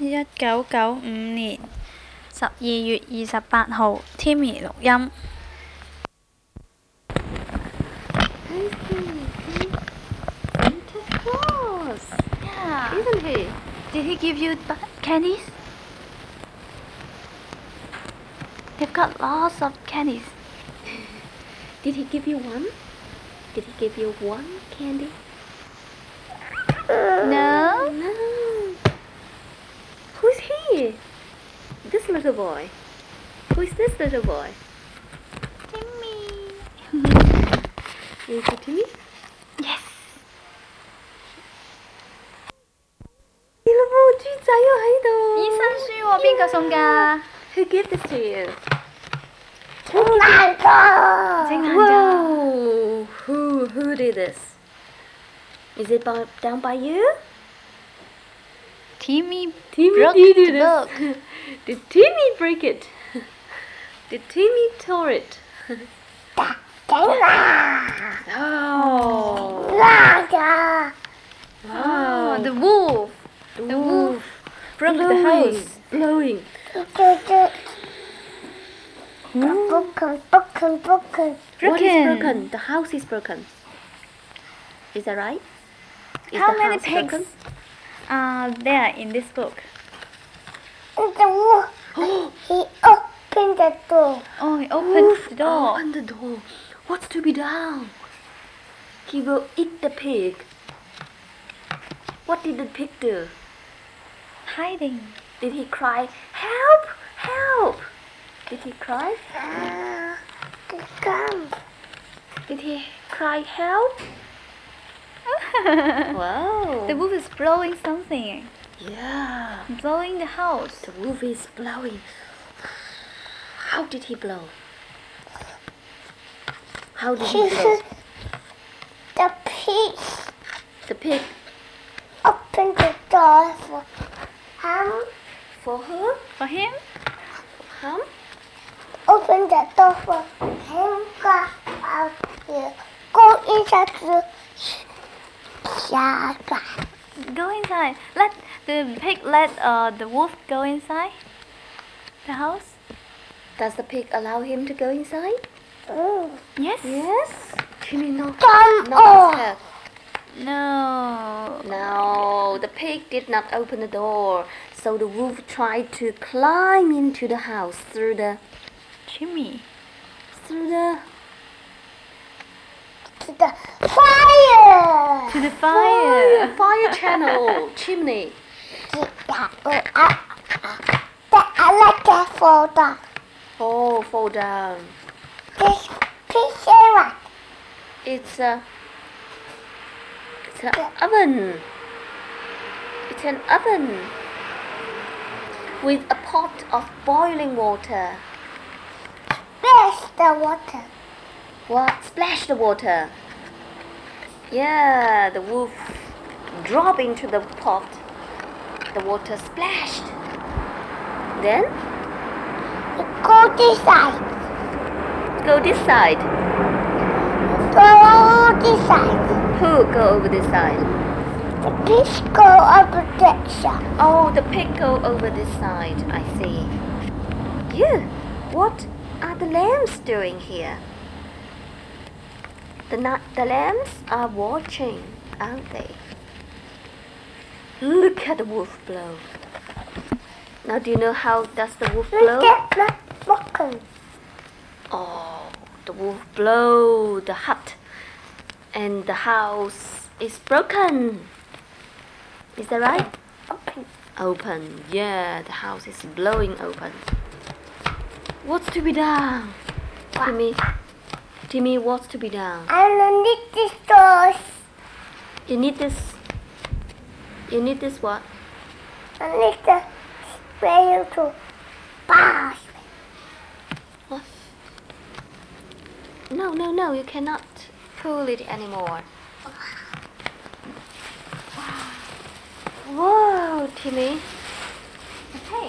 1995年12月28號，Timmy 錄音。 Santa Claus, Yeah. isn't he? Did he give you candies? They've got lots of candies. Did he give you one? Did he give you one candy? No? No. Who's he? This little boy. Who is this little boy? Timmy. Is it Timmy? Yes. Who gave this to you? Whoa! Who did this? Is it down by you? Timmy Timmy broke did the this. book. Did Timmy break it? Did Timmy tore it? Oh! Oh, the wolf. The wolf broke the house. Blowing. Broken. What is broken? The house is broken. Is that right? Is How the many house pigs broken? are there in this book? The wolf. He opened the door. Oh, he opened the door. Open the door. What's to be done? He will eat the pig. What did the pig do? Hiding. Did he cry, "Help! Help"? Did he cry? Come. Did he cry, "Help"? Wow. The wolf is blowing something. Yeah. Blowing the house. The wolf is blowing. How did he blow? How did he blow? The pig The pig opened the door for him. for her? For him? Him? Open the door for him. Go out here. Go inside the shelter. Go inside. Let the pig let the wolf go inside the house. Does the pig allow him to go inside? Yes. Yes. Timmy, no. Come Not on. upset. No. No, the pig did not open the door. So the wolf tried to climb into the house through the Timmy. To the fire. To the fire. fire channel chimney. The electric folder. Oh, fall down. This picture. It's an oven. It's an oven with a pot of boiling water. Where's the water? What? Splash the water. Yeah, the wolf dropped into the pot. The water splashed. Then Go this side. go this side. Go this side. Who go over this side? The fish go over that side. Oh, the pig go over this side. I see. Yeah. What are the lambs doing here? The lambs are watching, aren't they? Look at the wolf blow. Now, do you know how does the wolf blow? Look at my broken. Oh, the wolf blow the hut, and the house is broken. Is that right? Open. Open. Yeah, the house is blowing open. What's to be done? Timmy, what's to be done? I don't need this doors. You need this. You need this what? I need the sprayer to pass. What? No, you cannot pull it anymore. Whoa, Timmy. Hey.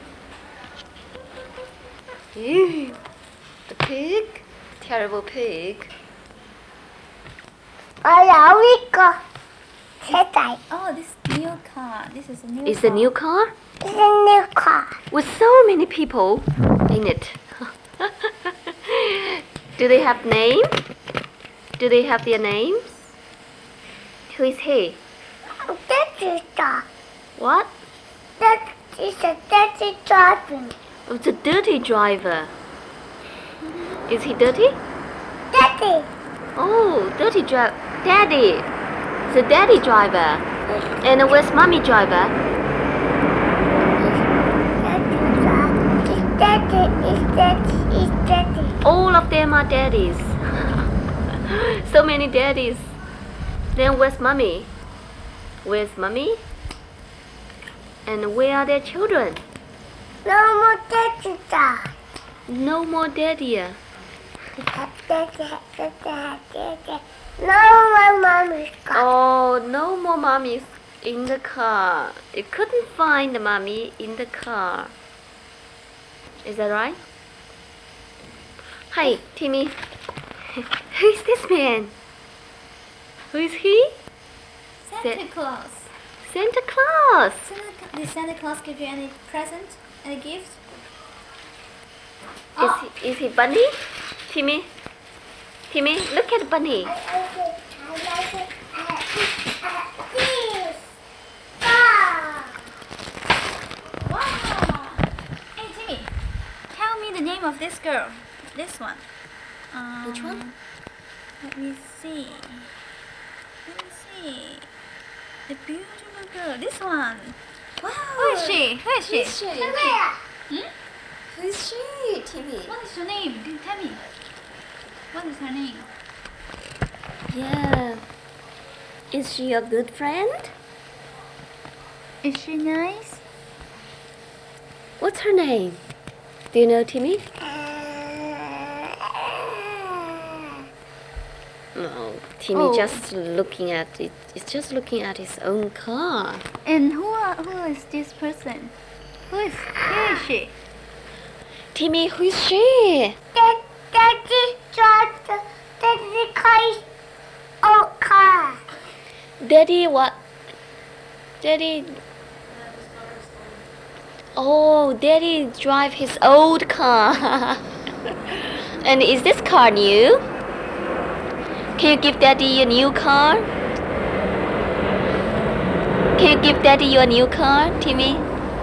Ew. The pig? Terrible pig. Alawica. xe chạy. Oh, this new car. This is a new It's car. a new car It's a new car. with so many people in it. Do they have name? Do they have their names? Who is he? That is the. What? That is a daddy driving. Oh, it's a dirty driver. Is he dirty? Daddy. Oh, dirty driver. Daddy. It's a daddy driver. And where's mommy driver? Daddy. All of them are daddies. So many daddies. Then where's mommy? Where's mommy? And where are their children? No more daddy. No more daddy. No more mommy's car. Oh, no more mommies in the car. You couldn't find the mommy in the car. Is that right? Hi, Timmy. Who is this man? Who is he? Santa Claus. Santa Claus. Did Santa Claus give you any present? Any gift? Is he bunny? Timmy? Timmy, look at bunny. Wow! Hey Timmy, tell me the name of this girl. This one. Which one? Let me see. The beautiful girl. This one. Wow. Who is she? Who is she? Hmm? Who is she, Timmy? What is her name? Tell me. What is her name? Yeah. Is she a good friend? Is she nice? What's her name? Do you know, Timmy? No, Timmy Oh. just looking at it. It's just looking at his own car. And who is this person? Who is she? Timmy, who is she? Daddy drives the car's old car. Daddy, what? Daddy. Oh, Daddy drive his old car. And is this car new? Can you give Daddy a new car? Can you give Daddy your new car, Timmy?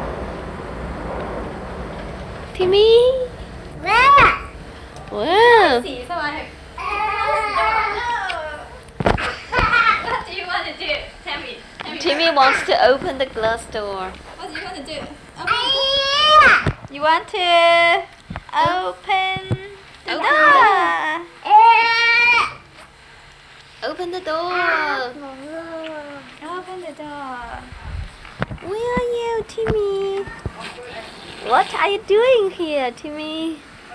Timmy? Where? Wow. See, so I What do you want to do? Tell me. Timmy wants to open the glass door. What do you want to do? You want to open the door? Open the door. Open the door. Where are you, Timmy? What are you doing here, Timmy?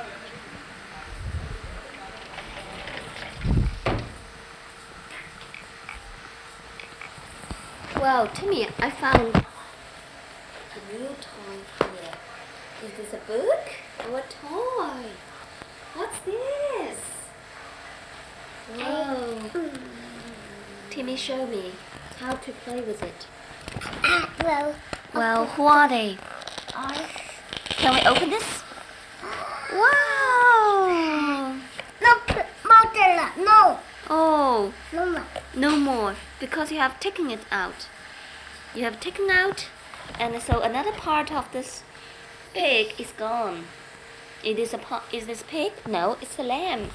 Wow, Timmy, I found a new toy here. Is this a book or a toy? What's this? Wow. Timmy, show me how to play with it. Well, who are they? Can we open this? Wow! No. Oh, No more. no more, because you have taken it out. You have taken out, and so another part of this pig is gone. Is this pig? No, it's a lamb.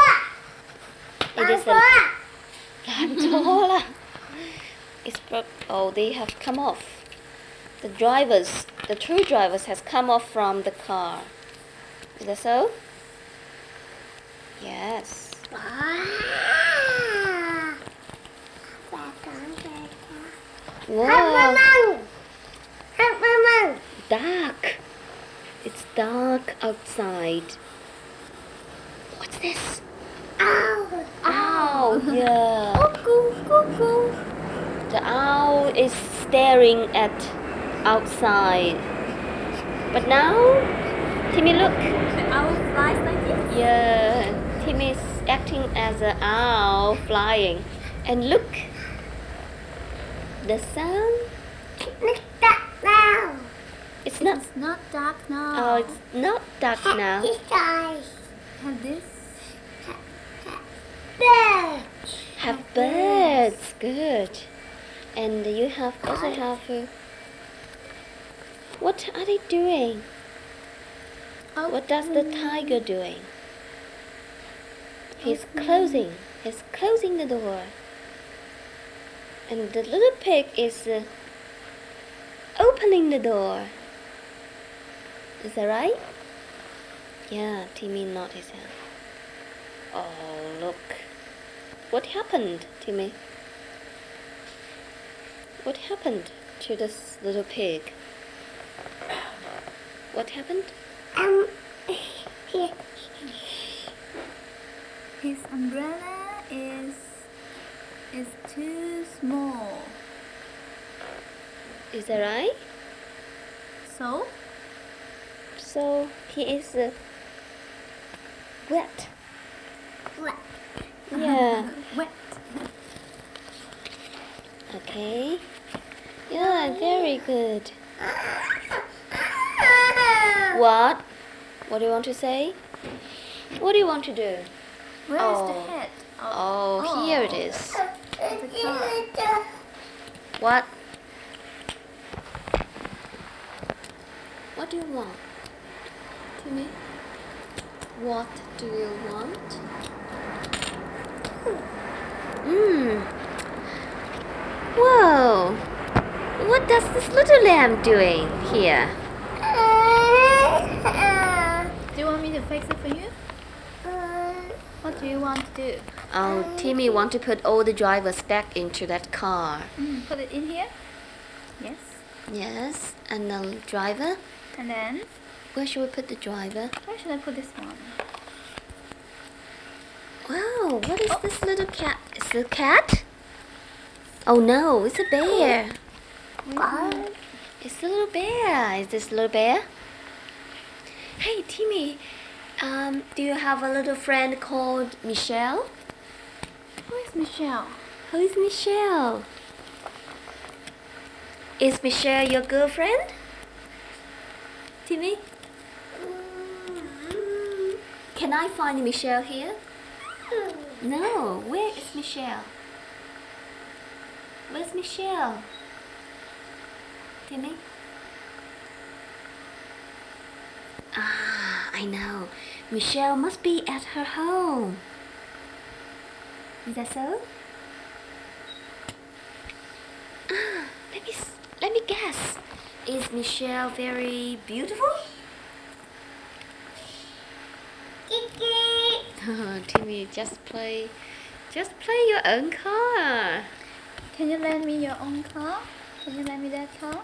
It is a tarantula. It's broke. Oh, they have come off. The two drivers has come off from the car. Is that so? Yes. Wow. Dark. It's dark outside. What's this? Owl. Yeah. The owl is staring at outside. But now, Timmy, look. The owl flies like this? Yeah. Timmy is acting as an owl flying. And look. The sun. Look that now. It's not. It's not dark now. Oh, it's not dark now. This eyes. Have this. There. Have birds. Good. And you have also have. What are they doing? What does the tiger doing? He's closing. He's closing the door. And the little pig is opening the door. Is that right? Yeah, Timmy nodded his head. Oh, look. What happened, Timmy? What happened to this little pig? What happened? Here. His umbrella is too small. Is that right? So So he is wet. What? Yeah. wet. Okay. Yeah, very good. What? What do you want to say? What do you want to do? Where is Oh. the head? Oh, here it is. The car. What? What do you want? Timmy? What do you want? Whoa! What does this little lamb doing here? Do you want me to fix it for you? What do you want to do? Oh, Timmy want to put all the drivers back into that car. Put it in here. Yes. Yes, and the driver? And then Where should we put the driver? where should I put this one? Wow, what is this little cat? Is it a cat? Oh no, it's a bear. It's a little bear. Is this little bear? Hey, Timmy, do you have a little friend called Michelle? Who is Michelle? Who is Michelle? Is Michelle your girlfriend? Timmy? Can I find Michelle here? No, where is Michelle? Where's Michelle? Timmy? Ah, I know. Michelle must be at her home. Is that so? Ah, let me guess. Is Michelle very beautiful? Timmy, just play your own car. Can you lend me your own car? Can you lend me that car?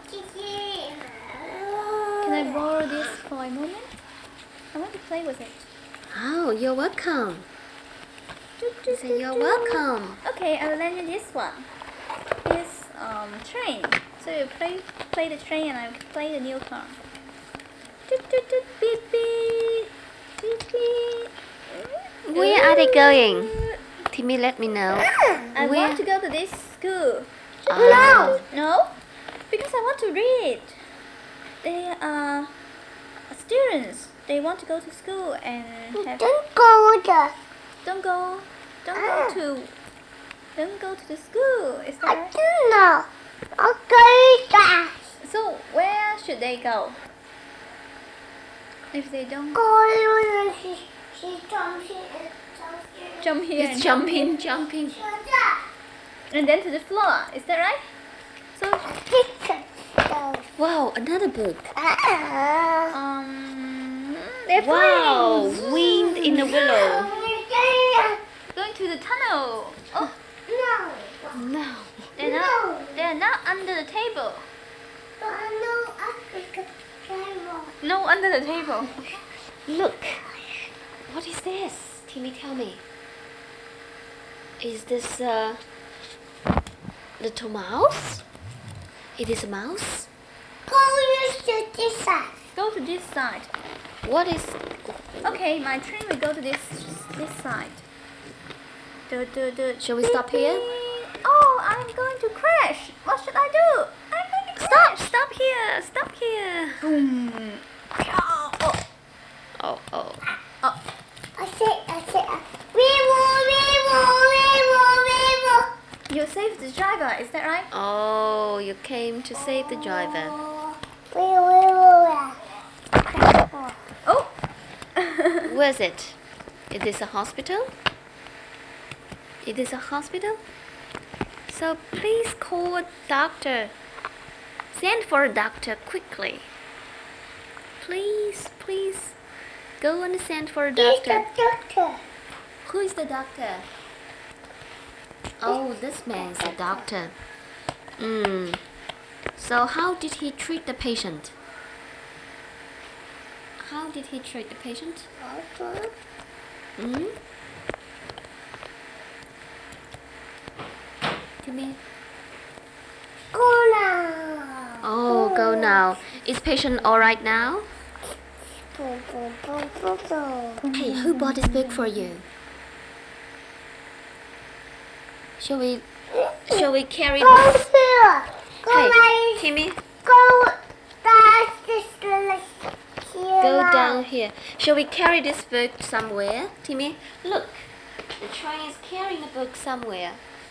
Can I borrow this for a moment? I want to play with it. Oh, you're welcome. Say you're welcome. Okay, I will lend you this one. This train. So you play the train and I will play the new car. Beep beep. Beep beep. Where are they going? Timmy, let me know. I Where? want to go to this school. Ah. No, because I want to read. They are students. They want to go to school and have. Don't go there. Don't go to the school. Is that I right? don't know. Okay, guys. So where should they go? If they don't Go. She's jump here It's and jumping. and then to the floor. Is that right? So Wow, another book. they're Wow, playing. wind in the willow. Going to the tunnel. Oh, No. they're not under the table. No, under the table. Look. What is this? Timmy, tell me. Is this a little mouse? It is a mouse? Go to this side. What is... Okay, my train will go to this side. Shall we stop here? Oh, I'm going to crash. What should I do? I'm going to crash. Stop here. Stop here. Boom. Oh, oh, Oh, oh. oh. I said, Vivo. You saved the driver, is that right? Oh, you came to save the driver. Oh. Where is it? Is this a hospital? It is a hospital? So please call a doctor. Send for a doctor quickly. Please, please. Go and send for a doctor. Doctor. Who is the doctor? Oh, this man is a doctor. So how did he treat the patient? How did he treat the patient? Tell me. Go now. Oh, go now. Is patient all right now? Hey, who bought this book for you? Shall we carry Go this? here. Go Hey, right. Timmy, Go down this here. go down here. Shall we carry this book somewhere? Timmy, look. The train is carrying the book somewhere.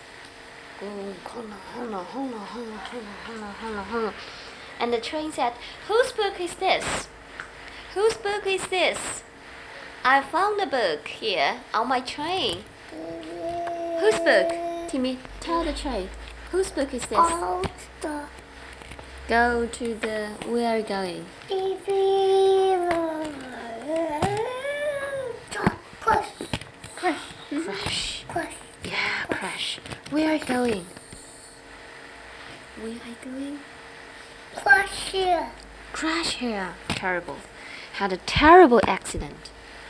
And the train said, whose book is this? Whose book is this? I found the book here on my train. Whose book? Timmy, tell the train. Whose book is this? Go to the... Where are you going? Crash. Yeah, crash. Where are you going? Where are you going? Crash here. Terrible. Had a terrible accident.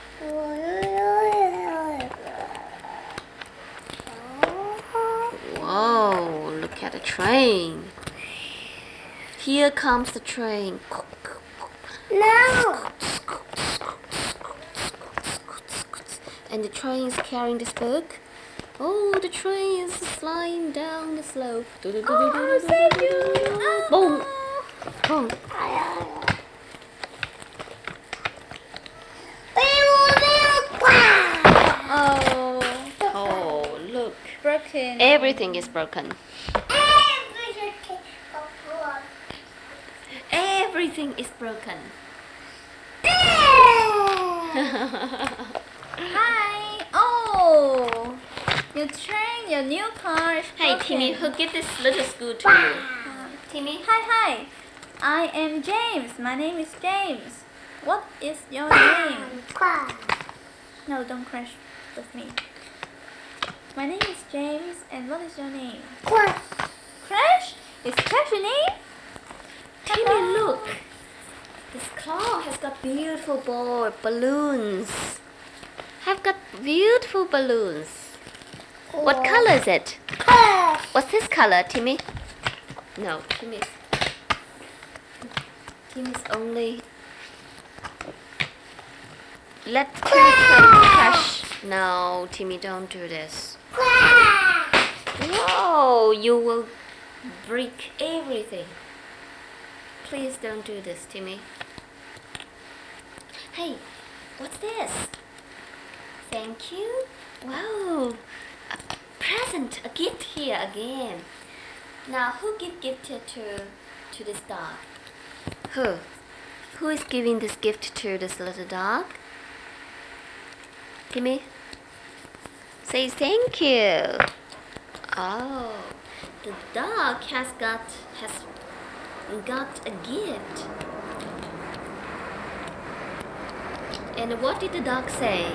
Whoa, look at the train. Here comes the train. No. And the train is carrying this book. Oh, the train is sliding down the slope. Oh, save you. Boom. Boom. Oh, Oh, look. broken. Everything is broken. Everything is broken. Hi. Oh, your train, your new car is Hey, broken. Timmy, who gave this little school to you? Timmy? Hi. I am James. My name is James. What is your name? No, don't crash with me. My name is James, and what is your name? Crash? Is Crash your name? Timmy, look. This car has got beautiful balloons. Have got beautiful balloons. What color is it? What's this color, Timmy? No, Timmy's only. Let Timmy crash. No, Timmy, don't do this. Whoa, you will break everything. Please don't do this, Timmy. Hey, what's this? Thank you. Wow, a present, a gift here again. Now, who gifted to this dog? Who? Who is giving this gift to this little dog? Timmy? Say thank you. Oh, the dog has got a gift. And what did the dog say?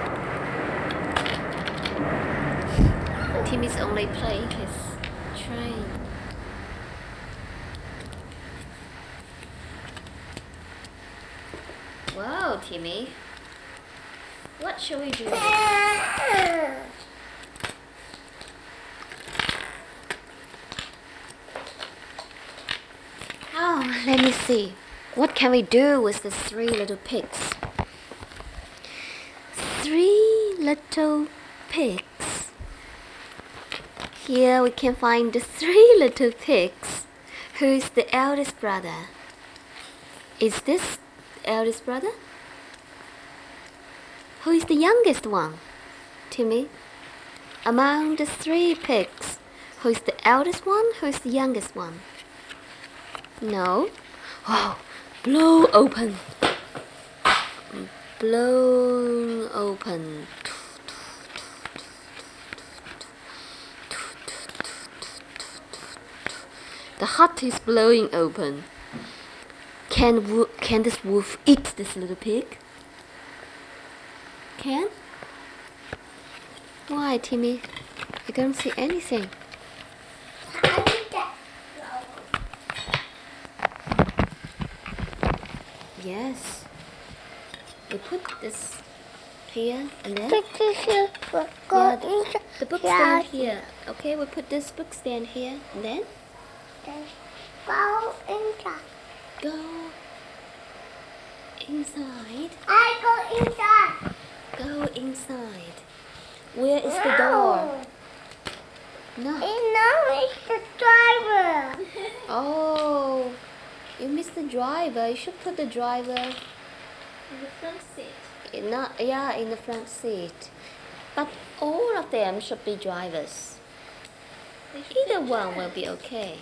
Timmy's only playing his train. Wow, Timmy. What shall we do? Oh, let me see. What can we do with the 3 little pigs? 3 little pigs. Here we can find the 3 little pigs. Who is the eldest brother? Is this eldest brother? Who is the youngest one? Timmy? Among the 3 pigs, who is the eldest one? Who is the youngest one? No. Oh, blow open. Blown open. The hut is blowing open. Can this wolf eat this little pig? Can? Why, Timmy? I don't see anything. Yes. We put this here and then. Yeah, the book stand here. Okay, we put this book stand here and then Go inside. go inside. I go inside. Go inside. Where is the door? No. It's the driver. Oh, you missed the driver. You should put the driver In the front seat. in the front seat. But all of them should be drivers. They should Either be one will drivers. be okay.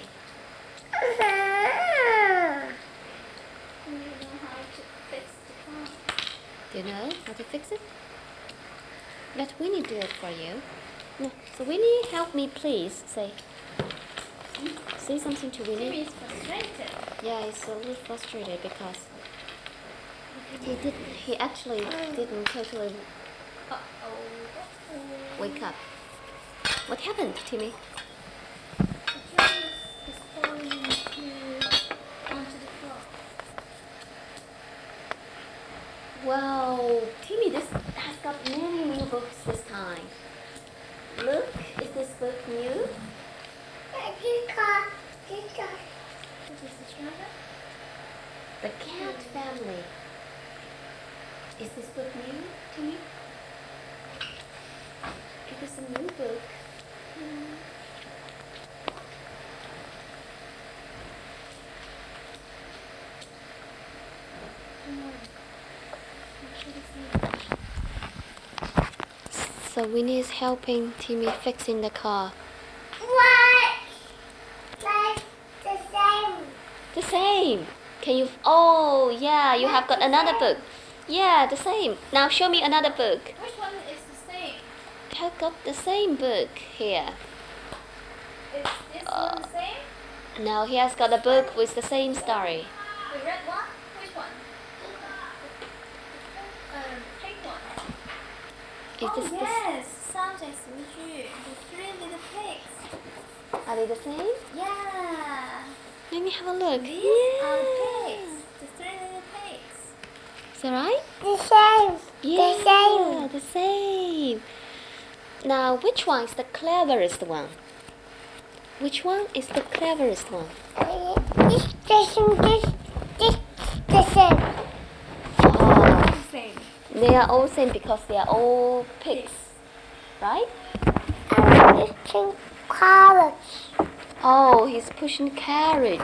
You know how to fix the car. Do you know how to fix it? Let Winnie do it for you. No. So Winnie, help me please. Say something to Winnie. Timmy is frustrated. Yeah, he's a little frustrated because he actually didn't totally Uh-oh. wake up. What happened, Timmy? The train is falling onto the floor. Wow, Timmy, this has got many new books this time. Look, is this book new? What is this driver? The Cat Family. Is this book new, Timmy? It is a new book. So Winnie is helping Timmy fixing the car. What? Like the same. The same. Can you? Oh, yeah. You have got another book. Yeah, the same. Now show me another book. Which one is the same? You have got the same book here. Is this one the same? Now he has got a book with the same story. The red one? Which one? Pink one. Is this yes, 三只小豬 The 3 little pigs. Are they the same? Yeah. Let me have a look. These Yeah. are pigs. The 3 little pigs. Is that right? The same. Yeah, The same. the same. Now, which one is the cleverest one? Which one is the cleverest one? This the same. Oh, Same. they are all same because they are all pigs, right? I'm eating carrots. Oh, he's pushing carriage.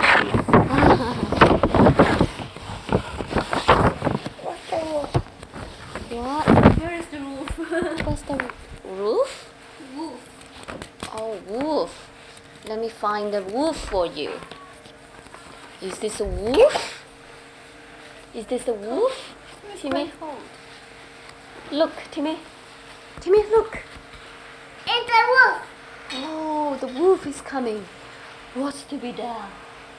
What's the wolf? What? Where is the roof? What's the roof? Wolf. Oh, wolf. Let me find the wolf for you. Is this a wolf? Is this a wolf? It's Timmy? quite cold. Look, Timmy. Timmy, look. It's a wolf. Oh, the wolf is coming. What's to be done?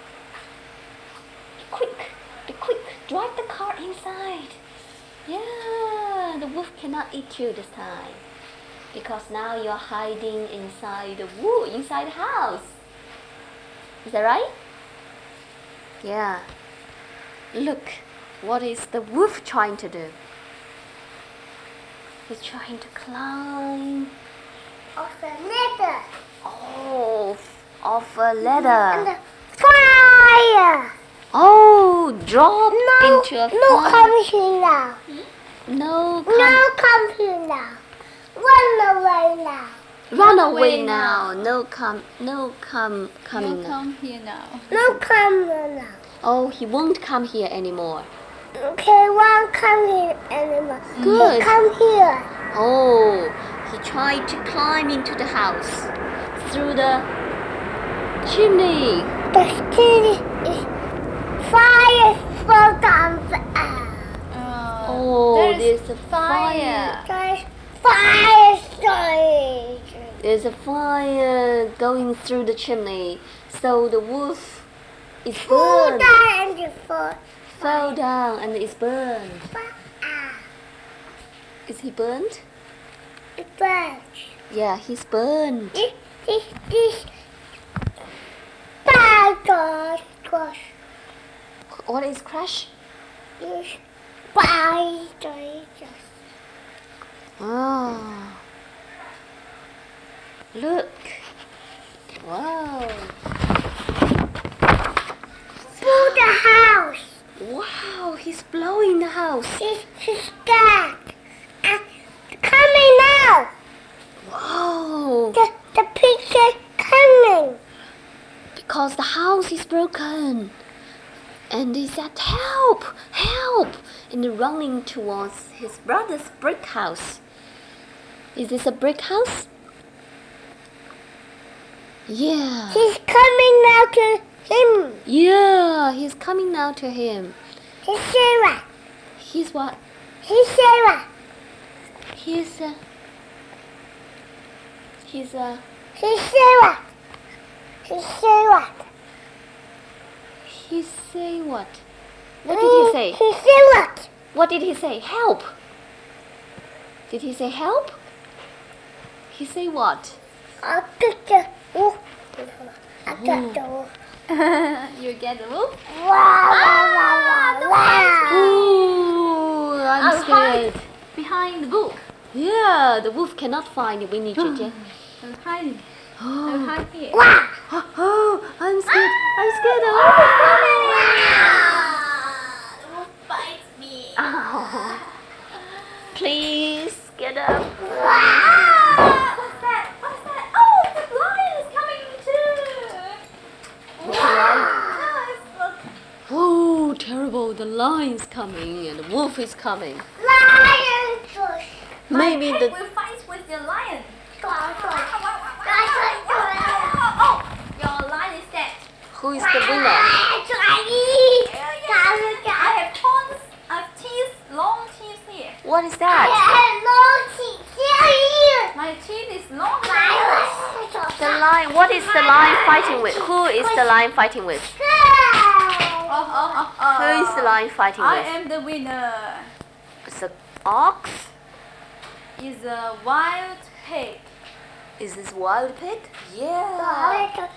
Be quick. Drive the car inside. Yeah, the wolf cannot eat you this time. Because now you're hiding inside inside the house. Is that right? Yeah. Look, what is the wolf trying to do? He's trying to climb. Of the leather. Oh, off a And ladder. the fire. Oh, drop No, into a no, fire. come here now. No, No, come here now. Run away now. Run away now. No coming Don't now. come here now. No camera now. Oh, he won't come here anymore. Okay, won't come here anymore. Good. Come here. Oh, he tried to climb into the house through the chimney. The city is fire from the air. Oh, there's there's a fire. There's fire story. There's a fire going through the chimney. So the wolf is Fall burned. down and Fell down and is burned. Is he burned? the bird. Yeah, he's burned. This bad dog. What is crash? This bad dog. Oh. Look. Wow. Through the house. Wow, he's blowing the house. She's scared. Coming now. Wow. The picture coming. Because the house is broken. And he said, help, help. And running towards his brother's brick house. Is this a brick house? Yeah. He's coming now to him. Yeah, he's coming now to him. He's Sarah. He's what? He's Sarah. He's a... He's Sarah. He's Sarah. He say what? What did he say? He's Sarah. What did he say? Help. Did he say help? He say what? I'll pick the wolf. I'll get the wolf. You get the wolf? Wow. Ooh, I'm I'll scared. hide behind the book. Yeah, the wolf cannot find you. We need you, Jen. I'm hiding. I'm hide here. Oh, I'm scared. I'm scared. The wolf bites me. Oh. Please get up. What's that? What's that? Oh, the lion is coming too. Oh, terrible. The lion's coming and the wolf is coming. Lion push. Maybe My the... pet will fight with the lion. Oh, Your lion is dead. Who is the winner? I have tons of teeth, long teeth here. What is that? My teeth is long. The lion. What is the lion fighting with? Who is the lion fighting with? Who is the lion fighting I with? am the winner. It's an ox? Is a wild pig. Is this wild pig? Yeah.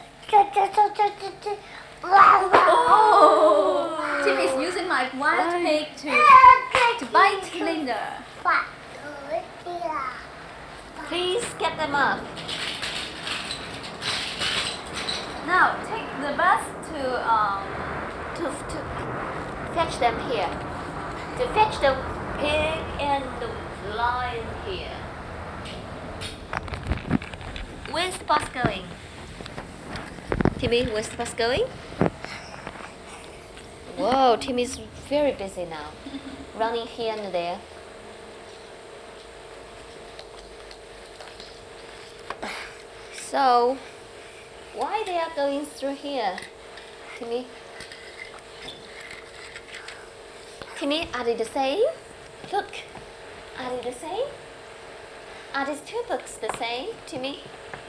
Oh, Tim is using my wild pig to bite Linda. Please get them up. Now take the bus To fetch them here. To fetch the pig and the lion here. Where's the bus going? Timmy, where's the bus going? Whoa, Timmy's very busy now. Running here and there. So, why they are going through here, Timmy? Timmy, are they the same? Look, are they the same? Are these two books the same, Timmy?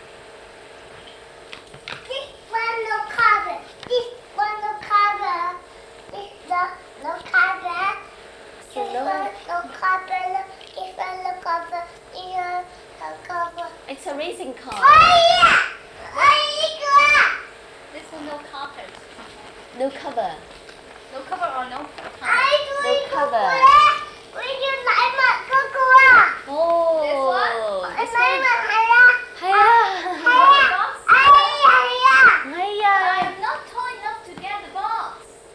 This one no cover. This one no cover. This no cover. This one no cover. This one no cover. This one no cover. It's a racing car. this is no carpet. No cover. No cover or no carpet. No cover. Oh. This one? Hiya. I am not tall enough to get the box.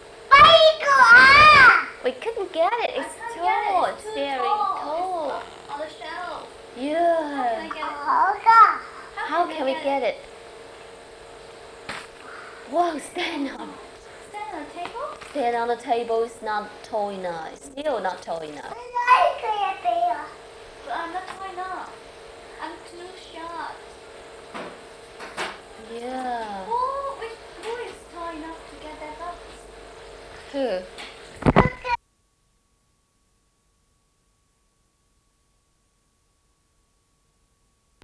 We couldn't get it. It's I can't tall. get it. It's It's too very tall. tall. On the shelf. How can I Yeah. get it? How can we get it? Whoa, stand on. Stand on the table? Stand on the table is not tall enough. It's still not tall enough. But I'm not tall enough. I'm too short. Yeah. Who is tall enough to get that box? Who?